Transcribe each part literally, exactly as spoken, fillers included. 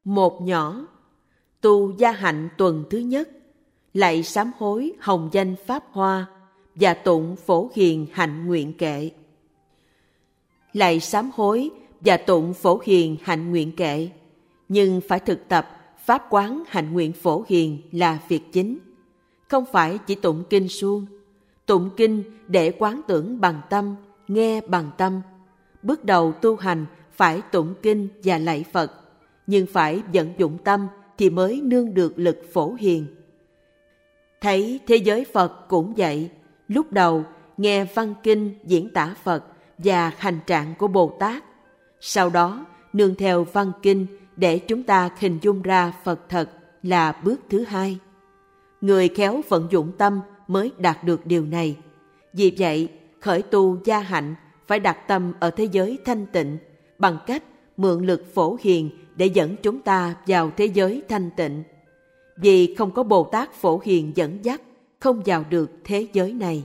Một nhỏ, tu gia hạnh tuần thứ nhất, lạy sám hối hồng danh Pháp Hoa và tụng Phổ Hiền hạnh nguyện kệ. Lạy sám hối và tụng Phổ Hiền hạnh nguyện kệ, nhưng phải thực tập Pháp quán hạnh nguyện Phổ Hiền là việc chính. Không phải chỉ tụng kinh suông. Tụng kinh để quán tưởng bằng tâm, nghe bằng tâm. Bước đầu tu hành phải tụng kinh và lạy Phật, nhưng phải vận dụng tâm thì mới nương được lực Phổ Hiền. Thấy thế giới Phật cũng vậy, lúc đầu nghe văn kinh diễn tả Phật và hành trạng của Bồ Tát, sau đó nương theo văn kinh để chúng ta hình dung ra Phật thật là bước thứ hai. Người khéo vận dụng tâm mới đạt được điều này. Vì vậy, khởi tu gia hạnh phải đặt tâm ở thế giới thanh tịnh bằng cách mượn lực Phổ Hiền để dẫn chúng ta vào thế giới thanh tịnh. Vì không có Bồ Tát Phổ Hiền dẫn dắt, không vào được thế giới này.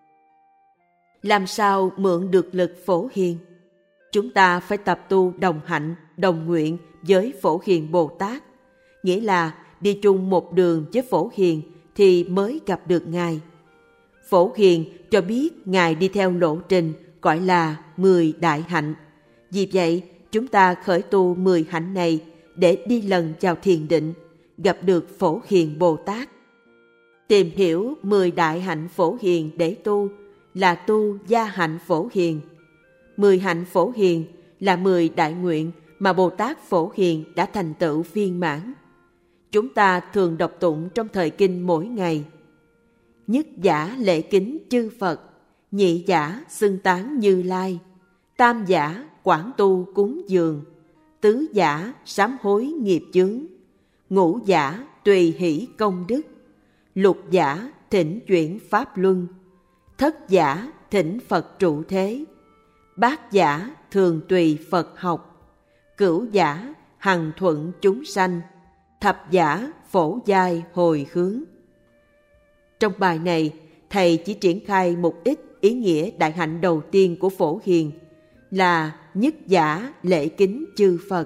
Làm sao mượn được lực Phổ Hiền? Chúng ta phải tập tu đồng hạnh, đồng nguyện với Phổ Hiền Bồ Tát. Nghĩa là đi chung một đường với Phổ Hiền thì mới gặp được Ngài. Phổ Hiền cho biết Ngài đi theo lộ trình gọi là mười đại hạnh. Vì vậy, chúng ta khởi tu mười hạnh này để đi lần vào thiền định, gặp được Phổ Hiền Bồ Tát. Tìm hiểu mười đại hạnh Phổ Hiền để tu là tu gia hạnh Phổ Hiền. Mười hạnh Phổ Hiền là mười đại nguyện mà Bồ Tát Phổ Hiền đã thành tựu viên mãn. Chúng ta thường đọc tụng trong thời kinh mỗi ngày. Nhất giả lễ kính chư Phật, nhị giả xưng tán Như Lai, tam giả quảng tu cúng dường, tứ giả sám hối nghiệp chướng, ngũ giả tùy hỷ công đức, lục giả thỉnh chuyển pháp luân, thất giả thỉnh Phật trụ thế, bát giả thường tùy Phật học, cửu giả hằng thuận chúng sanh, thập giả phổ giai hồi hướng. Trong bài này, Thầy chỉ triển khai một ít ý nghĩa đại hạnh đầu tiên của Phổ Hiền là nhất giả lễ kính chư Phật.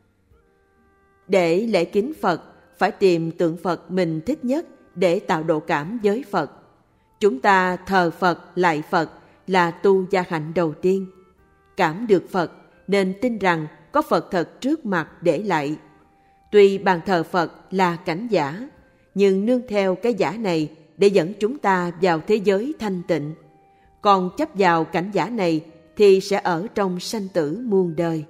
Để lễ kính Phật, phải tìm tượng Phật mình thích nhất để tạo độ cảm với Phật. Chúng ta thờ Phật, lạy Phật là tu gia hạnh đầu tiên. Cảm được Phật nên tin rằng có Phật thật trước mặt để lạy. Tuy bàn thờ Phật là cảnh giả, nhưng nương theo cái giả này để dẫn chúng ta vào thế giới thanh tịnh. Còn chấp vào cảnh giả này thì sẽ ở trong sanh tử muôn đời.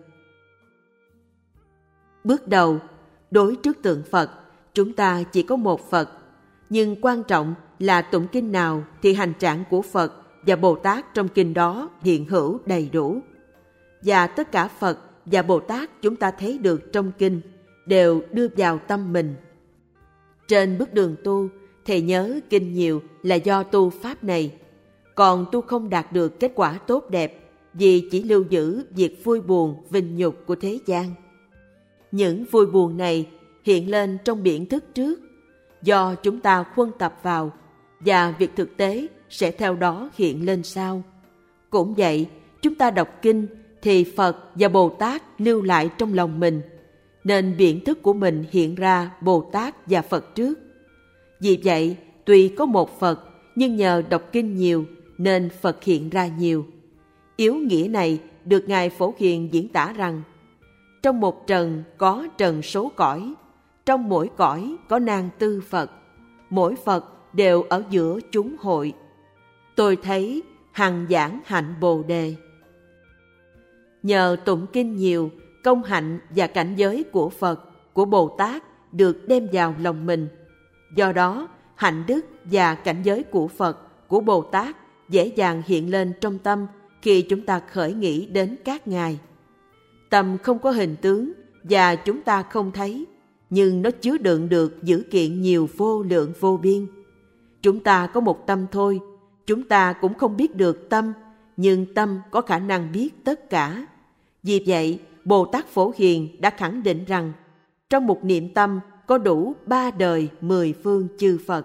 Bước đầu, đối trước tượng Phật, chúng ta chỉ có một Phật. Nhưng quan trọng là tụng kinh nào thì hành trạng của Phật và Bồ Tát trong kinh đó hiện hữu đầy đủ. Và tất cả Phật và Bồ Tát chúng ta thấy được trong kinh đều đưa vào tâm mình. Trên bước đường tu, Thầy nhớ kinh nhiều là do tu pháp này. Còn tu không đạt được kết quả tốt đẹp vì chỉ lưu giữ việc vui buồn, vinh nhục của thế gian. Những vui buồn này hiện lên trong biển thức trước, do chúng ta huân tập vào, và việc thực tế sẽ theo đó hiện lên sau. Cũng vậy, chúng ta đọc kinh thì Phật và Bồ Tát lưu lại trong lòng mình, nên biển thức của mình hiện ra Bồ Tát và Phật trước. Vì vậy, tuy có một Phật, nhưng nhờ đọc kinh nhiều nên Phật hiện ra nhiều. Yếu nghĩa này được Ngài Phổ Hiền diễn tả rằng: trong một trần có trần số cõi, trong mỗi cõi có nan tư Phật, mỗi Phật đều ở giữa chúng hội. Tôi thấy hằng giảng hạnh Bồ Đề. Nhờ tụng kinh nhiều, công hạnh và cảnh giới của Phật, của Bồ Tát được đem vào lòng mình. Do đó, hạnh đức và cảnh giới của Phật, của Bồ Tát dễ dàng hiện lên trong tâm khi chúng ta khởi nghĩ đến các ngài. Tâm không có hình tướng và chúng ta không thấy, nhưng nó chứa đựng được dữ kiện nhiều vô lượng vô biên. Chúng ta có một tâm thôi, chúng ta cũng không biết được tâm, nhưng tâm có khả năng biết tất cả. Vì vậy, Bồ Tát Phổ Hiền đã khẳng định rằng trong một niệm tâm có đủ ba đời mười phương chư Phật.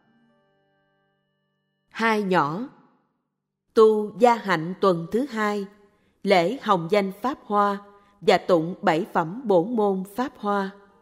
Hai nhỏ, tu gia hạnh tuần thứ hai, lễ hồng danh Pháp Hoa và tụng bảy phẩm bổn môn Pháp Hoa.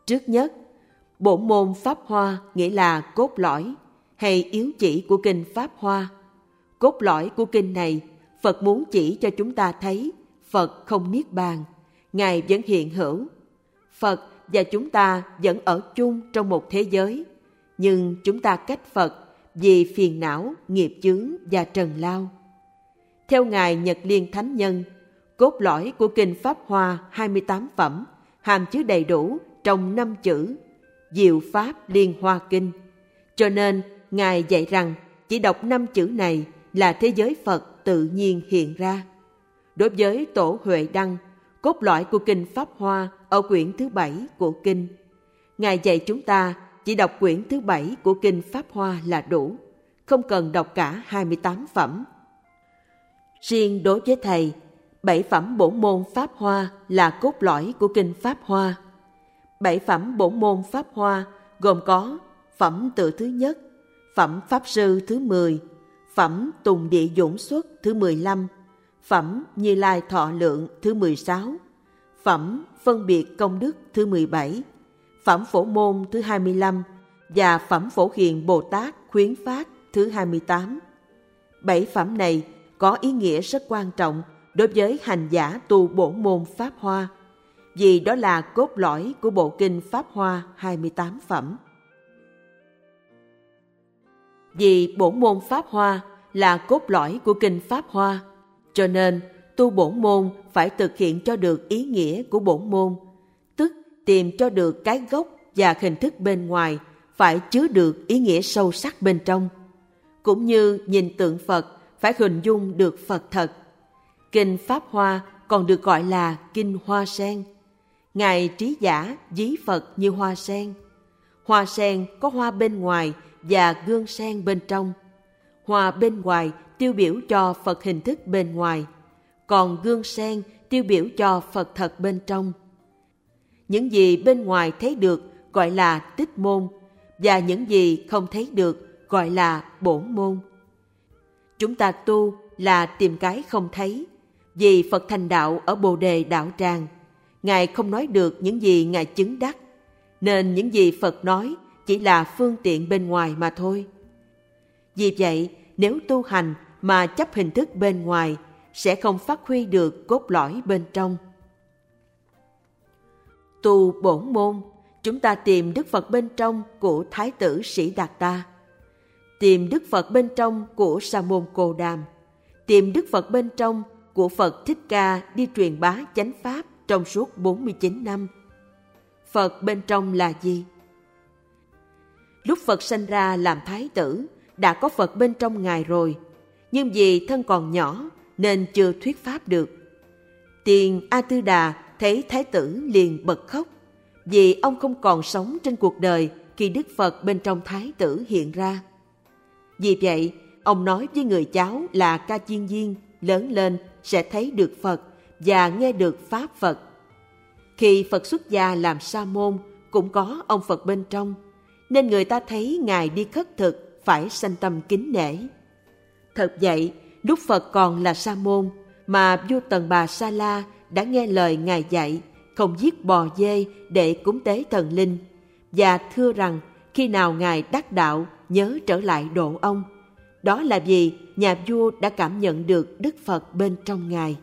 Trước nhất, bổn môn Pháp Hoa nghĩa là cốt lõi hay yếu chỉ của kinh Pháp Hoa. Cốt lõi của kinh này, Phật muốn chỉ cho chúng ta thấy Phật không niết bàn, Ngài vẫn hiện hữu. Phật và chúng ta vẫn ở chung trong một thế giới, nhưng chúng ta cách Phật vì phiền não, nghiệp chướng và trần lao. Theo Ngài Nhật Liên Thánh Nhân, cốt lõi của kinh Pháp Hoa hai mươi tám phẩm hàm chứa đầy đủ trong năm chữ Diệu Pháp Liên Hoa Kinh. Cho nên, Ngài dạy rằng chỉ đọc năm chữ này là thế giới Phật tự nhiên hiện ra. Đối với Tổ Huệ Đăng, cốt lõi của kinh Pháp Hoa ở quyển thứ bảy của kinh, Ngài dạy chúng ta chỉ đọc quyển thứ bảy của kinh Pháp Hoa là đủ, không cần đọc cả hai mươi tám phẩm. Riêng đối với Thầy, bảy phẩm bổn môn Pháp Hoa là cốt lõi của kinh Pháp Hoa. Bảy phẩm bổn môn Pháp Hoa gồm có phẩm tự thứ nhất, phẩm Pháp Sư thứ mười, phẩm Tùng Địa Dũng Xuất thứ mười lăm, phẩm Như Lai Thọ Lượng thứ mười sáu, phẩm Phân Biệt Công Đức thứ mười bảy, phẩm Phổ Môn thứ hai mươi lăm và phẩm Phổ Hiền Bồ Tát Khuyến Phát thứ hai mươi tám. Bảy phẩm này có ý nghĩa rất quan trọng đối với hành giả tu bổn môn Pháp Hoa, vì đó là cốt lõi của bộ kinh Pháp Hoa hai mươi tám phẩm. Vì bổn môn Pháp Hoa là cốt lõi của kinh Pháp Hoa, cho nên tu bổn môn phải thực hiện cho được ý nghĩa của bổn môn, tức tìm cho được cái gốc và hình thức bên ngoài phải chứa được ý nghĩa sâu sắc bên trong. Cũng như nhìn tượng Phật phải hình dung được Phật thật. Kinh Pháp Hoa còn được gọi là kinh Hoa Sen. Ngài Trí Giả ví Phật như hoa sen. Hoa sen có hoa bên ngoài và gương sen bên trong. Hoa bên ngoài tiêu biểu cho Phật hình thức bên ngoài, còn gương sen tiêu biểu cho Phật thật bên trong. Những gì bên ngoài thấy được gọi là tích môn, và những gì không thấy được gọi là bổn môn. Chúng ta tu là tìm cái không thấy, vì Phật thành đạo ở Bồ Đề Đạo Tràng. Ngài không nói được những gì Ngài chứng đắc, nên những gì Phật nói chỉ là phương tiện bên ngoài mà thôi. Vì vậy, nếu tu hành mà chấp hình thức bên ngoài, sẽ không phát huy được cốt lõi bên trong. Tu bổn môn, chúng ta tìm Đức Phật bên trong của Thái tử Sĩ Đạt Ta, tìm Đức Phật bên trong của Sa môn Cồ Đàm, tìm Đức Phật bên trong của Phật Thích Ca đi truyền bá chánh pháp trong suốt bốn mươi chín năm. Phật bên trong là gì? Lúc Phật sanh ra làm Thái tử, đã có Phật bên trong Ngài rồi, nhưng vì thân còn nhỏ nên chưa thuyết pháp được. Tiền A Tư Đà thấy Thái tử liền bật khóc, vì ông không còn sống trên cuộc đời khi Đức Phật bên trong Thái tử hiện ra. Vì vậy, ông nói với người cháu là Ca Chiên Viên, lớn lên sẽ thấy được Phật và nghe được Pháp Phật. Khi Phật xuất gia làm sa môn, cũng có ông Phật bên trong, nên người ta thấy Ngài đi khất thực phải sanh tâm kính nể. Thật vậy, lúc Phật còn là sa môn, mà vua Tần Bà Sa La đã nghe lời Ngài dạy, không giết bò dê để cúng tế thần linh, và thưa rằng khi nào Ngài đắc đạo nhớ trở lại độ ông. Đó là vì nhà vua đã cảm nhận được Đức Phật bên trong Ngài.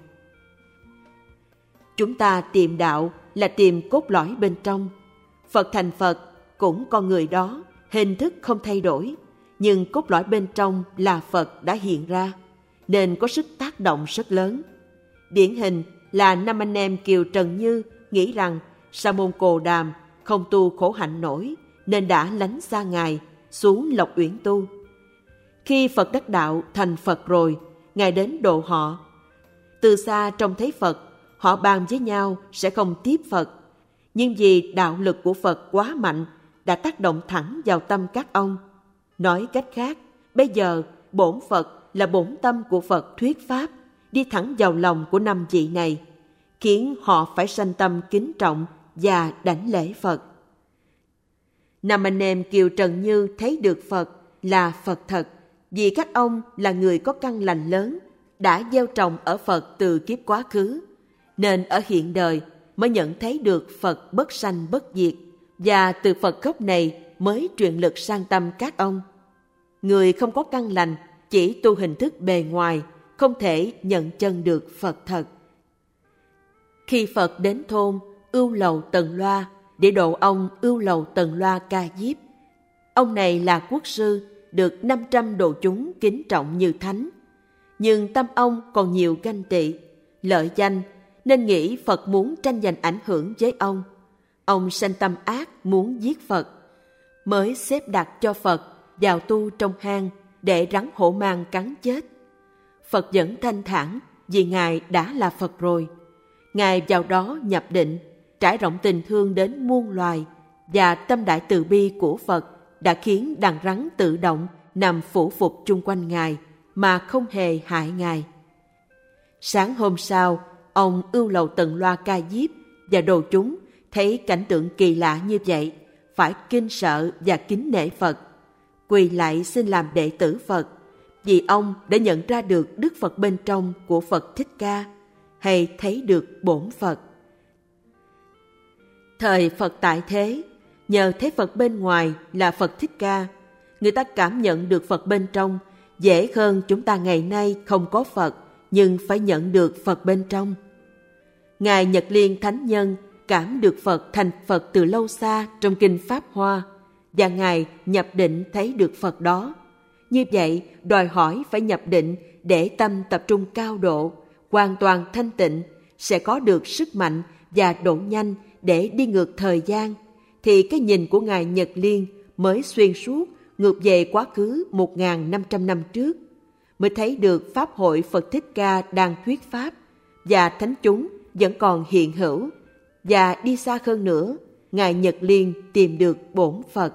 Chúng ta tìm đạo là tìm cốt lõi bên trong. Phật thành Phật cũng con người đó, hình thức không thay đổi, nhưng cốt lõi bên trong là Phật đã hiện ra, nên có sức tác động rất lớn. Điển hình là năm anh em Kiều Trần Như nghĩ rằng Sa môn Cồ Đàm không tu khổ hạnh nổi, nên đã lánh xa Ngài, xuống Lộc Uyển tu. Khi Phật đắc đạo thành Phật rồi, Ngài đến độ họ. Từ xa trông thấy Phật, họ bàn với nhau sẽ không tiếp Phật, nhưng vì đạo lực của Phật quá mạnh, đã tác động thẳng vào tâm các ông. Nói cách khác, bây giờ bổn Phật là bổn tâm của Phật thuyết pháp, đi thẳng vào lòng của năm vị này, khiến họ phải sanh tâm kính trọng và đảnh lễ Phật. Năm anh em Kiều Trần Như thấy được Phật là Phật thật, vì các ông là người có căn lành lớn, đã gieo trồng ở Phật từ kiếp quá khứ, nên ở hiện đời mới nhận thấy được Phật bất sanh bất diệt, và từ Phật gốc này mới truyền lực sang tâm các ông. Người không có căn lành, chỉ tu hình thức bề ngoài, không thể nhận chân được Phật thật. Khi Phật đến thôn Ưu Lầu Tần Loa để độ ông Ưu Lầu Tần Loa Ca Diếp, ông này là quốc sư, được năm trăm độ chúng kính trọng như thánh. Nhưng tâm ông còn nhiều ganh tị, lợi danh, nên nghĩ Phật muốn tranh giành ảnh hưởng với ông. Ông sanh tâm ác muốn giết Phật, mới xếp đặt cho Phật vào tu trong hang để rắn hổ mang cắn chết. Phật vẫn thanh thản vì Ngài đã là Phật rồi. Ngài vào đó nhập định, trải rộng tình thương đến muôn loài, và tâm đại từ bi của Phật đã khiến đàn rắn tự động nằm phủ phục chung quanh Ngài mà không hề hại Ngài. Sáng hôm sau, ông Ưu Lầu Tần Loa Ca Diếp và đồ chúng thấy cảnh tượng kỳ lạ như vậy, phải kinh sợ và kính nể Phật, quỳ lại xin làm đệ tử Phật, vì ông đã nhận ra được Đức Phật bên trong của Phật Thích Ca, hay thấy được bổn Phật. Thời Phật tại thế, nhờ thấy Phật bên ngoài là Phật Thích Ca, người ta cảm nhận được Phật bên trong dễ hơn chúng ta ngày nay không có Phật, nhưng phải nhận được Phật bên trong. Ngài Nhật Liên Thánh Nhân cảm được Phật thành Phật từ lâu xa trong Kinh Pháp Hoa, và Ngài nhập định thấy được Phật đó. Như vậy, đòi hỏi phải nhập định để tâm tập trung cao độ, hoàn toàn thanh tịnh, sẽ có được sức mạnh và độ nhanh để đi ngược thời gian, thì cái nhìn của Ngài Nhật Liên mới xuyên suốt ngược về quá khứ một nghìn năm trăm năm trước, mới thấy được Pháp hội Phật Thích Ca đang thuyết Pháp, và thánh chúng vẫn còn hiện hữu, và đi xa hơn nữa, Ngài Nhật Liên tìm được bổn Phật.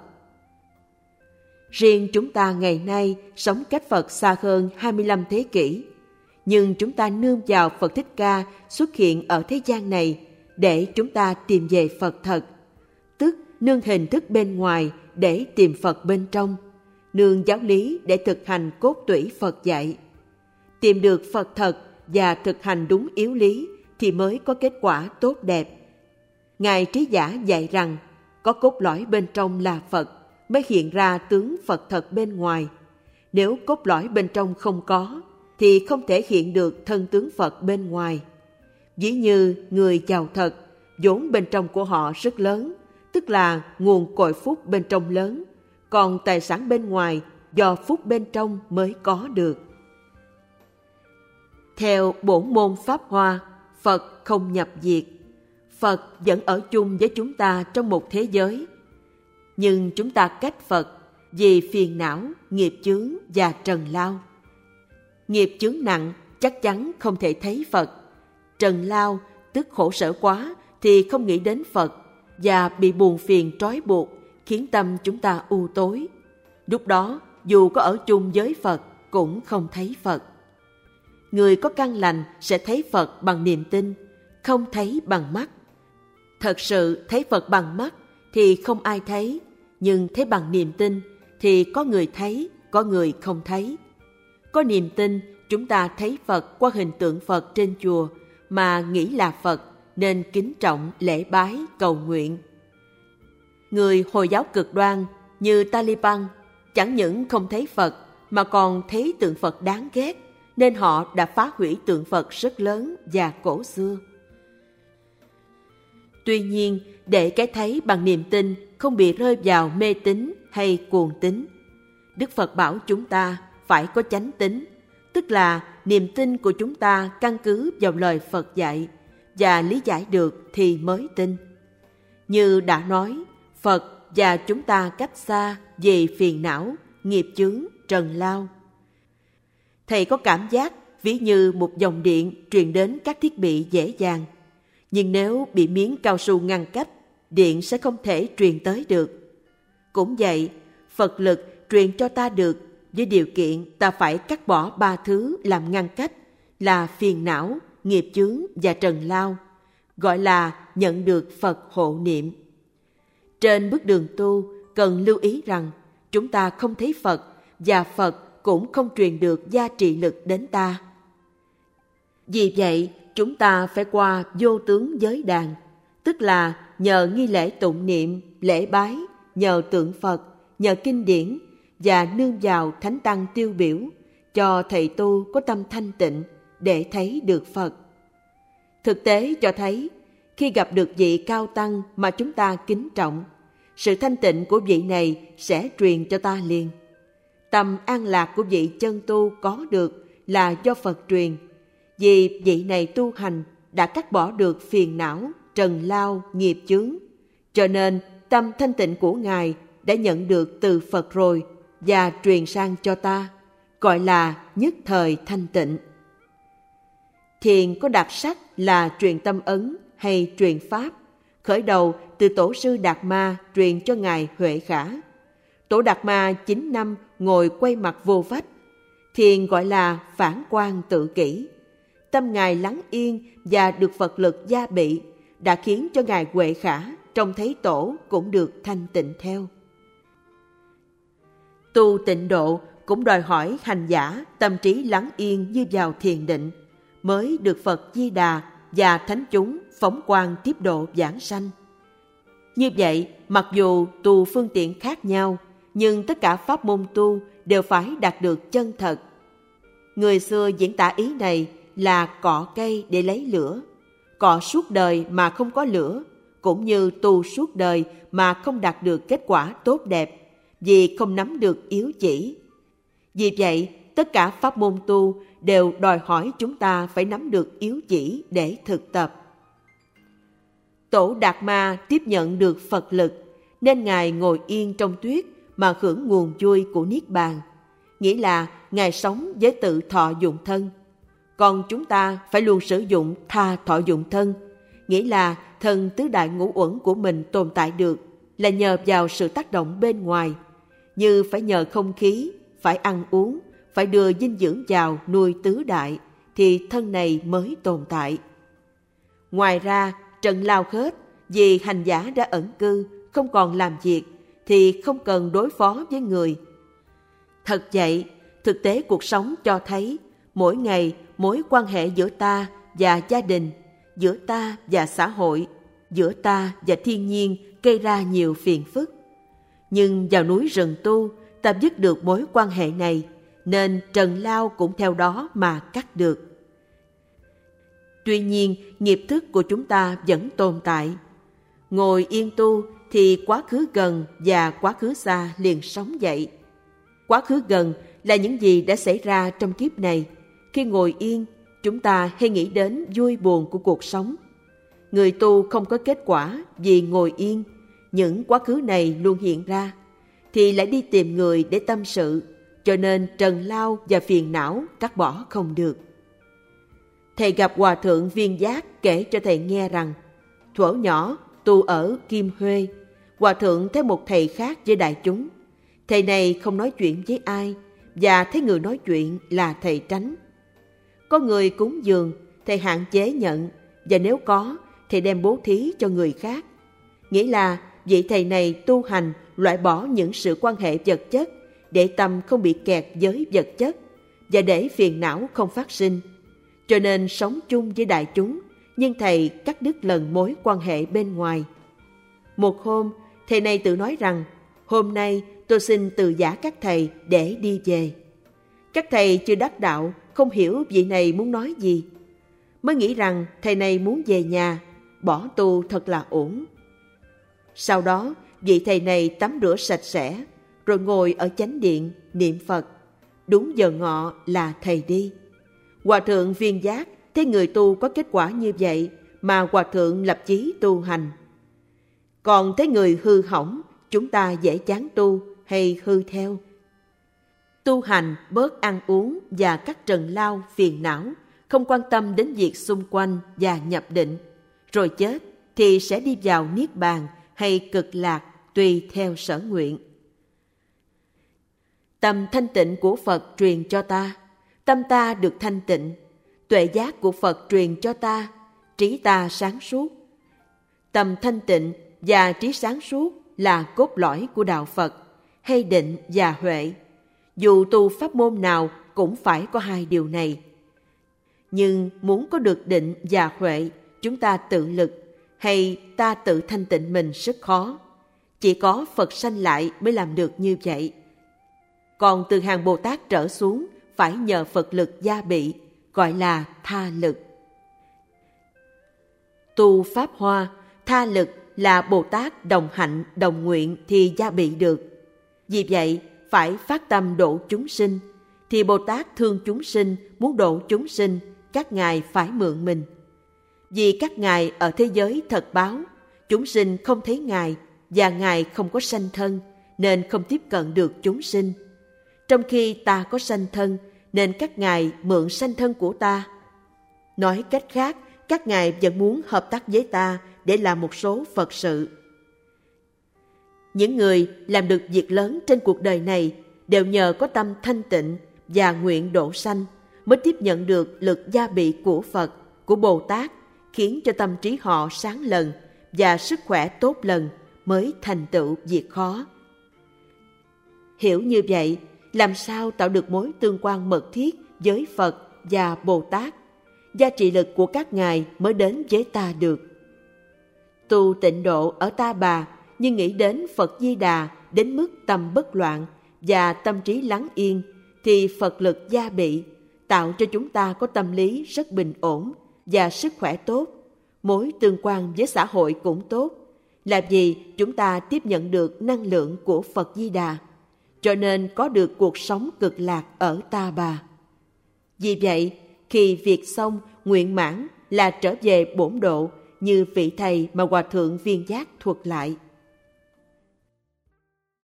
Riêng chúng ta ngày nay sống cách Phật xa hơn hai mươi lăm thế kỷ, nhưng chúng ta nương vào Phật Thích Ca xuất hiện ở thế gian này để chúng ta tìm về Phật thật, tức nương hình thức bên ngoài để tìm Phật bên trong, nương giáo lý để thực hành cốt tủy Phật dạy. Tìm được Phật thật và thực hành đúng yếu lý thì mới có kết quả tốt đẹp. Ngài Trí Giả dạy rằng có cốt lõi bên trong là Phật mới hiện ra tướng Phật thật bên ngoài. Nếu cốt lõi bên trong không có thì không thể hiện được thân tướng Phật bên ngoài. Ví như người giàu thật, vốn bên trong của họ rất lớn, tức là nguồn cội phúc bên trong lớn, còn tài sản bên ngoài do phúc bên trong mới có được. Theo bổn môn Pháp Hoa, Phật không nhập diệt. Phật vẫn ở chung với chúng ta trong một thế giới. Nhưng chúng ta cách Phật vì phiền não, nghiệp chướng và trần lao. Nghiệp chướng nặng chắc chắn không thể thấy Phật. Trần lao tức khổ sở quá thì không nghĩ đến Phật, và bị buồn phiền trói buộc khiến tâm chúng ta u tối. Lúc đó dù có ở chung với Phật cũng không thấy Phật. Người có căn lành sẽ thấy Phật bằng niềm tin, không thấy bằng mắt. Thật sự thấy Phật bằng mắt thì không ai thấy, nhưng thấy bằng niềm tin thì có người thấy, có người không thấy. Có niềm tin, chúng ta thấy Phật qua hình tượng Phật trên chùa mà nghĩ là Phật, nên kính trọng lễ bái cầu nguyện. Người Hồi giáo cực đoan như Taliban chẳng những không thấy Phật mà còn thấy tượng Phật đáng ghét, nên họ đã phá hủy tượng Phật rất lớn và cổ xưa. Tuy nhiên, để cái thấy bằng niềm tin không bị rơi vào mê tín hay cuồng tín, Đức Phật bảo chúng ta phải có chánh tín, tức là niềm tin của chúng ta căn cứ vào lời Phật dạy và lý giải được thì mới tin. Như đã nói, Phật và chúng ta cách xa về phiền não, nghiệp chướng, trần lao. Thầy có cảm giác ví như một dòng điện truyền đến các thiết bị dễ dàng, nhưng nếu bị miếng cao su ngăn cách, điện sẽ không thể truyền tới được. Cũng vậy, Phật lực truyền cho ta được với điều kiện ta phải cắt bỏ ba thứ làm ngăn cách là phiền não, nghiệp chướng và trần lao, gọi là nhận được Phật hộ niệm. Trên bước đường tu, cần lưu ý rằng chúng ta không thấy Phật và Phật cũng không truyền được gia trị lực đến ta. Vì vậy, chúng ta phải qua vô tướng giới đàn, tức là nhờ nghi lễ tụng niệm lễ bái, nhờ tượng Phật, nhờ kinh điển và nương vào thánh tăng tiêu biểu, cho thầy tu có tâm thanh tịnh để thấy được Phật. Thực tế cho thấy, khi gặp được vị cao tăng mà chúng ta kính trọng, sự thanh tịnh của vị này sẽ truyền cho ta liền. Tâm an lạc của vị chân tu có được là do Phật truyền, vì vị này tu hành đã cắt bỏ được phiền não, trần lao, nghiệp chướng, cho nên tâm thanh tịnh của Ngài đã nhận được từ Phật rồi và truyền sang cho ta, gọi là nhất thời thanh tịnh. Thiền có đặc sắc là truyền tâm ấn hay truyền pháp, khởi đầu từ tổ sư Đạt Ma truyền cho Ngài Huệ Khả. Tổ Đạt Ma chín năm ngồi quay mặt vô vách. Thiền gọi là phản quan tự kỷ. Tâm Ngài lắng yên và được Phật lực gia bị đã khiến cho Ngài Huệ Khả trông thấy tổ cũng được thanh tịnh theo. Tu tịnh độ cũng đòi hỏi hành giả tâm trí lắng yên như vào thiền định, mới được Phật Di Đà và thánh chúng phóng quang tiếp độ giảng sanh. Như vậy, mặc dù tu phương tiện khác nhau, nhưng tất cả pháp môn tu đều phải đạt được chân thật. Người xưa diễn tả ý này là cọ cây để lấy lửa, cọ suốt đời mà không có lửa, cũng như tu suốt đời mà không đạt được kết quả tốt đẹp, vì không nắm được yếu chỉ. Vì vậy, tất cả pháp môn tu đều đòi hỏi chúng ta phải nắm được yếu chỉ để thực tập. Tổ Đạt Ma tiếp nhận được Phật lực, nên Ngài ngồi yên trong tuyết mà hưởng nguồn vui của Niết Bàn, nghĩa là Ngài sống với tự thọ dụng thân. Còn chúng ta phải luôn sử dụng tha thọ dụng thân, nghĩa là thân tứ đại ngũ uẩn của mình tồn tại được là nhờ vào sự tác động bên ngoài, như phải nhờ không khí, phải ăn uống, phải đưa dinh dưỡng vào nuôi tứ đại, thì thân này mới tồn tại. Ngoài ra, trần lao hết, vì hành giả đã ẩn cư, không còn làm việc, thì không cần đối phó với người. Thật vậy, thực tế cuộc sống cho thấy, mỗi ngày mối quan hệ giữa ta và gia đình, giữa ta và xã hội, giữa ta và thiên nhiên gây ra nhiều phiền phức. Nhưng vào núi rừng tu, ta dứt được mối quan hệ này, nên trần lao cũng theo đó mà cắt được. Tuy nhiên, nghiệp thức của chúng ta vẫn tồn tại. Ngồi yên tu thì quá khứ gần và quá khứ xa liền sống dậy. Quá khứ gần là những gì đã xảy ra trong kiếp này. Khi ngồi yên, chúng ta hay nghĩ đến vui buồn của cuộc sống. Người tu không có kết quả vì ngồi yên, những quá khứ này luôn hiện ra, thì lại đi tìm người để tâm sự, cho nên trần lao và phiền não cắt bỏ không được. Thầy gặp Hòa thượng Viên Giác kể cho thầy nghe rằng, thuở nhỏ tu ở Kim Huê, Hòa thượng thấy một thầy khác với đại chúng. Thầy này không nói chuyện với ai, và thấy người nói chuyện là thầy tránh. Có người cúng dường, thầy hạn chế nhận, và nếu có, thầy đem bố thí cho người khác. Nghĩa là vị thầy này tu hành loại bỏ những sự quan hệ vật chất, để tâm không bị kẹt với vật chất, và để phiền não không phát sinh. Cho nên sống chung với đại chúng, nhưng thầy cắt đứt lần mối quan hệ bên ngoài. Một hôm, thầy này tự nói rằng, hôm nay tôi xin từ giả các thầy để đi về. Các thầy chưa đắc đạo, không hiểu vị này muốn nói gì. Mới nghĩ rằng thầy này muốn về nhà, bỏ tu thật là ổn. Sau đó, vị thầy này tắm rửa sạch sẽ, rồi ngồi ở chánh điện niệm Phật. Đúng giờ ngọ là thầy đi. Hòa thượng Viên Giác thấy người tu có kết quả như vậy mà Hòa thượng lập chí tu hành. Còn thấy người hư hỏng, chúng ta dễ chán tu hay hư theo. Tu hành bớt ăn uống và cắt trần lao phiền não, không quan tâm đến việc xung quanh và nhập định, rồi chết thì sẽ đi vào Niết Bàn hay cực lạc tùy theo sở nguyện. Tâm thanh tịnh của Phật truyền cho ta, tâm ta được thanh tịnh. Tuệ giác của Phật truyền cho ta, trí ta sáng suốt. Tâm thanh tịnh và trí sáng suốt là cốt lõi của đạo Phật, hay định và huệ. Dù tu pháp môn nào cũng phải có hai điều này. Nhưng muốn có được định và huệ, chúng ta tự lực hay ta tự thanh tịnh mình rất khó. Chỉ có Phật sanh lại mới làm được như vậy. Còn từ hàng Bồ Tát trở xuống phải nhờ Phật lực gia bị, gọi là tha lực. Tu Pháp Hoa, tha lực là Bồ Tát đồng hạnh, đồng nguyện thì gia bị được. Vì vậy, phải phát tâm độ chúng sinh, thì Bồ Tát thương chúng sinh, muốn độ chúng sinh, các ngài phải mượn mình. Vì các ngài ở thế giới thật báo, chúng sinh không thấy ngài và ngài không có sanh thân, nên không tiếp cận được chúng sinh. Trong khi ta có sanh thân, nên các ngài mượn sanh thân của ta. Nói cách khác, các ngài vẫn muốn hợp tác với ta để làm một số Phật sự. Những người làm được việc lớn trên cuộc đời này đều nhờ có tâm thanh tịnh và nguyện độ sanh mới tiếp nhận được lực gia bị của Phật, của Bồ Tát, khiến cho tâm trí họ sáng lần và sức khỏe tốt lần mới thành tựu việc khó. Hiểu như vậy, làm sao tạo được mối tương quan mật thiết với Phật và Bồ Tát? Gia trị lực của các ngài mới đến với ta được. Tu tịnh độ ở Ta Bà, nhưng nghĩ đến Phật Di Đà đến mức tâm bất loạn và tâm trí lắng yên, thì Phật lực gia bị, tạo cho chúng ta có tâm lý rất bình ổn và sức khỏe tốt. Mối tương quan với xã hội cũng tốt, là vì chúng ta tiếp nhận được năng lượng của Phật Di Đà, cho nên có được cuộc sống cực lạc ở Ta Bà. Vì vậy, khi việc xong, nguyện mãn là trở về bổn độ như vị thầy mà Hòa Thượng Viên Giác thuật lại.